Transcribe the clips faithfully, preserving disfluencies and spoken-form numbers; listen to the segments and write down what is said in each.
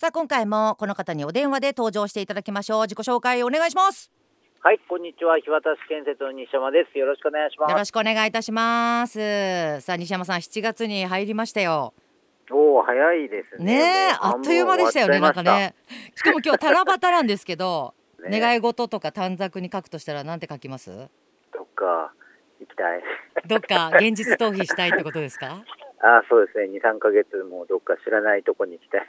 さあ今回もこの方にお電話で登場していただきましょう。自己紹介お願いします。 はい、こんにちは。日渡建設の西山です。よろしくお願いします。 よろしくお願いいたします。さあ西山さん、しちがつに入りましたよ。 おー、早いですね。 ねえ、あっという間でしたよね。なんかね、しかも今日七夕なんですけどね、願い事とか短冊に書くとしたらなんて書きます？ どっか行きたいどっか現実逃避したいってことですか？ ああ、そうですね。に、さんかげつもどっか知らないとこに行きた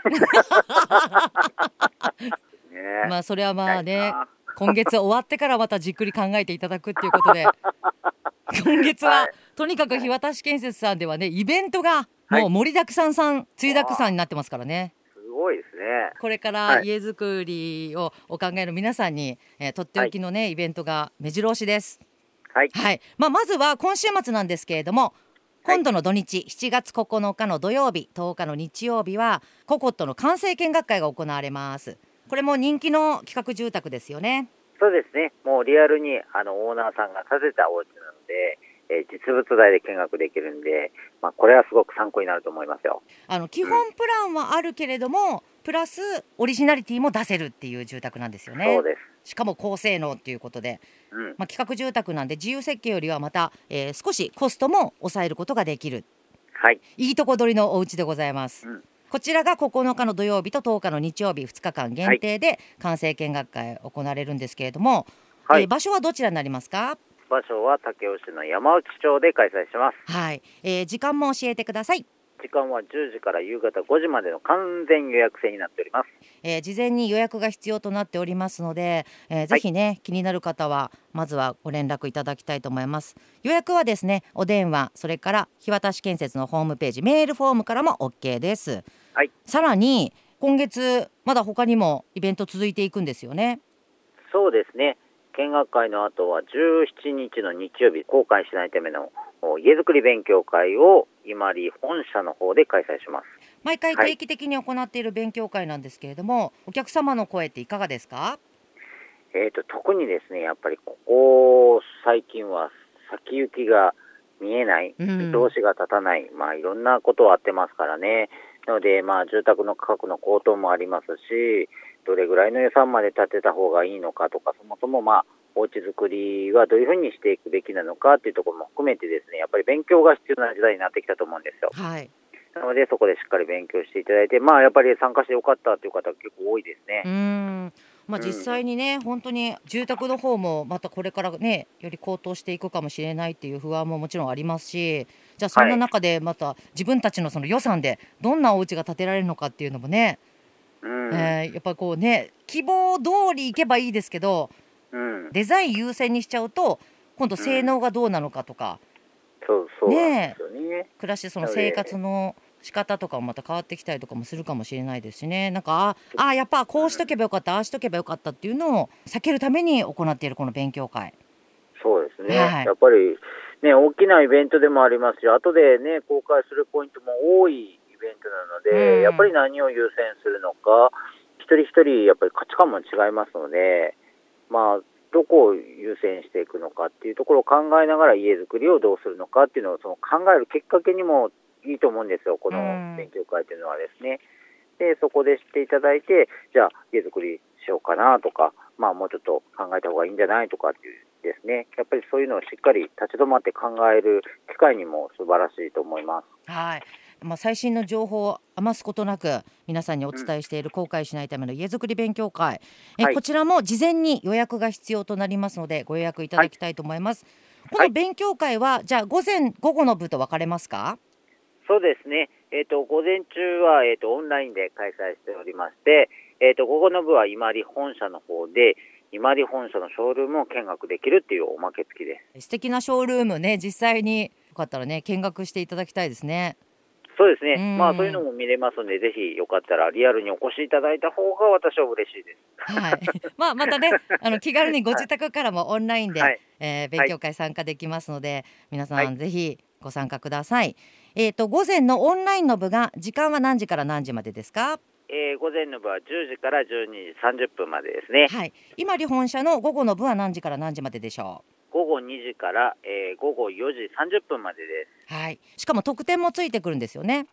いね。 まあそれはまあね、今月終わってからまたじっくり考えていただくっていうことで今月は、はい、とにかく日渡建設さんではね、イベントがもう盛りだくさんさん、つゆだくさんになってますからね。 すごいですね。 これから家づくりをお考えの皆さんに、えー、とっておきのね、はい、イベントが目白押しです。はい、はい。まあ、まずは今週末なんですけれども、今度の土日しちがつここのかの土曜日、とおかの日曜日はココットの完成見学会が行われます。これも人気の企画住宅ですよね。 そうですね。もうリアルにあのオーナーさんが建てたお家なので、えー、実物大で見学できるんで、まあ、これはすごく参考になると思いますよ。 あの基本プランはあるけれども、うん、プラスオリジナリティも出せるっていう住宅なんですよね。 そうです。 しかも高性能っていうことで、うん、まあ、企画住宅なんで自由設計よりはまた、えー、少しコストも抑えることができる、はい、いいとこ取りのお家でございます。うん、こちらがここのかの土曜日ととおかの日曜日ふつかかん限定で完成見学会行われるんですけれども、はい、えー、場所はどちらになりますか？ 場所は武雄市の山内町で開催します。 はい、えー、時間も教えてください。 時間はじゅうじから夕方ごじまでの完全予約制になっております。 えー、事前に予約が必要となっておりますので、えー、ぜひね、はい、気になる方はまずはご連絡いただきたいと思います。予約はですね、お電話、それから日渡建設のホームページ、メールフォームからも OK です。はい、さらに今月まだ他にもイベント続いていくんですよね。 そうですね。見学会の後はじゅうしちにちの日曜日、後悔しないための家づくり勉強会を今里本社の方で開催します。 毎回定期的に行っている勉強会なんですけれども、はい、お客様の声っていかがですか？ えーと、特にですね、やっぱりここ最近は先行きが見えない、見通しが立たない、うん、まあいろんなことはあってますからね。なので、まあ住宅の価格の高騰もありますし、どれぐらいの予算まで立てた方がいいのかとか、そもそもまあお家作りはどういうふうにしていくべきなのかっていうところも含めてですね、やっぱり勉強が必要な時代になってきたと思うんですよ。はい。なのでそこでしっかり勉強していただいて、まあやっぱり参加してよかったという方が結構多いですね。 うーん、まあ、実際にね、うん、本当に住宅の方もまたこれからねより高騰していくかもしれないっていう不安ももちろんありますし、じゃあそんな中でまた自分たちのその予算でどんなお家が建てられるのかっていうのもね、うん、えー、やっぱこうね希望通りいけばいいですけど、うん、デザイン優先にしちゃうと今度性能がどうなのかとか、 うん、そうそうなんですよね。 暮らしてその生活の仕方とかもまた変わってきたりとかもするかもしれないですしね。なんかああやっぱこうしとけばよかった、ああしとけばよかったっていうのを避けるために行っているこの勉強会。 そうですね、はい、やっぱりね大きなイベントでもありますし、後でね公開するポイントも多いイベントなので、うん、やっぱり何を優先するのか、一人一人やっぱり価値観も違いますので、まあどこを優先していくのかっていうところを考えながら家づくりをどうするのかっていうのをその考えるきっかけにもいいと思うんですよ、この勉強会というのはですね。でそこで知っていただいて、じゃあ家づくりしようかなとか、まあもうちょっと考えた方がいいんじゃないとかっていうですね、やっぱりそういうのをしっかり立ち止まって考える機会にも素晴らしいと思います。 はい、まあ、最新の情報を余すことなく皆さんにお伝えしている後悔しないための家づくり勉強会、え、はい、こちらも事前に予約が必要となりますのでご予約いただきたいと思います。はい、この勉強会はじゃあ午前午後の部と分かれますか？ そうですね、えー、と午前中は、えー、とオンラインで開催しておりまして、えー、と午後の部は今里本社の方で今里本社のショールームを見学できるっていうおまけ付きです。 素敵なショールームね、実際によかったらね見学していただきたいですね。 そうですね、まあそういうのも見れますので、ぜひよかったらリアルにお越しいただいた方が私は嬉しいです。 はいまあ、またねあの気軽にご自宅からもオンラインで、はい、えー、勉強会参加できますので、はい、皆さんぜひご参加ください。えーと、午前のオンラインの部が時間は何時から何時までですか？ えー、午前の部はじゅうじからじゅうにじさんじゅっぷんまでですね。 はい、今里本社の午後の部は何時から何時まででしょう？ 午後にじから、えー、午後よじさんじゅっぷんまでです。 はい、しかも特典もついてくるんですよね。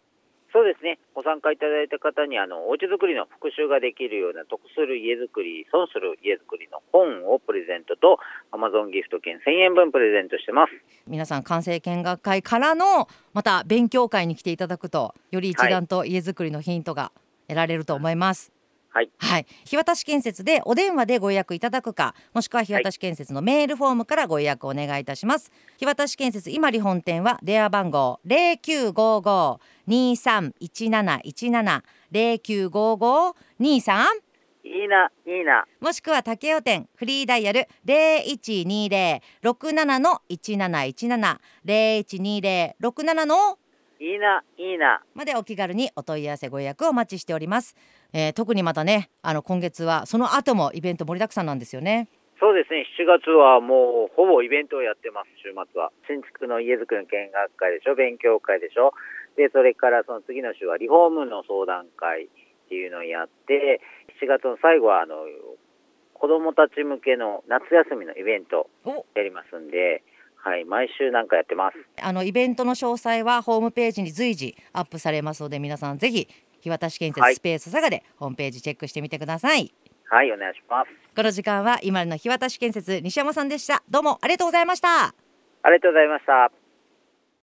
そうですね。ご参加いただいた方にあのお家づくりの復習ができるような得する家づくり、損する家づくりの本をプレゼントと Amazon ギフト券せんえんぶんプレゼントしてます。 皆さん完成見学会からのまた勉強会に来ていただくとより一段と家づくりのヒントが得られると思います。 はい、 はい、日渡建設でお電話でご予約いただくか、もしくは日渡建設のメールフォームからご予約お願いいたします。日渡建設今里本店は電話番号 ゼロきゅうごご にさんいちなないちなな ゼロきゅうごご にさんいいないいな、 もしくは竹雄店フリーダイヤル ゼロいちにゼロ ろくなな いちなないちなな ゼロいちにゼロ ろくなな のいいないいなまでお気軽にお問い合わせご予約をお待ちしております。えー、特にまたね、あの今月はその後もイベント盛りだくさんなんですよね。 そうですね。しちがつはもうほぼイベントをやってます。週末は新築の家づくりの見学会でしょ、勉強会でしょ。でそれからその次の週はリフォームの相談会っていうのをやって、しちがつの最後はあの子どもたち向けの夏休みのイベントやりますんで、はい、毎週なんかやってます。 あのイベントの詳細はホームページに随時アップされますので、皆さんぜひ日渡建設スペース佐賀でホームページチェックしてみてください。 はい、お願いします。 この時間は今の日渡建設西山さんでした。どうもありがとうございました。 ありがとうございました。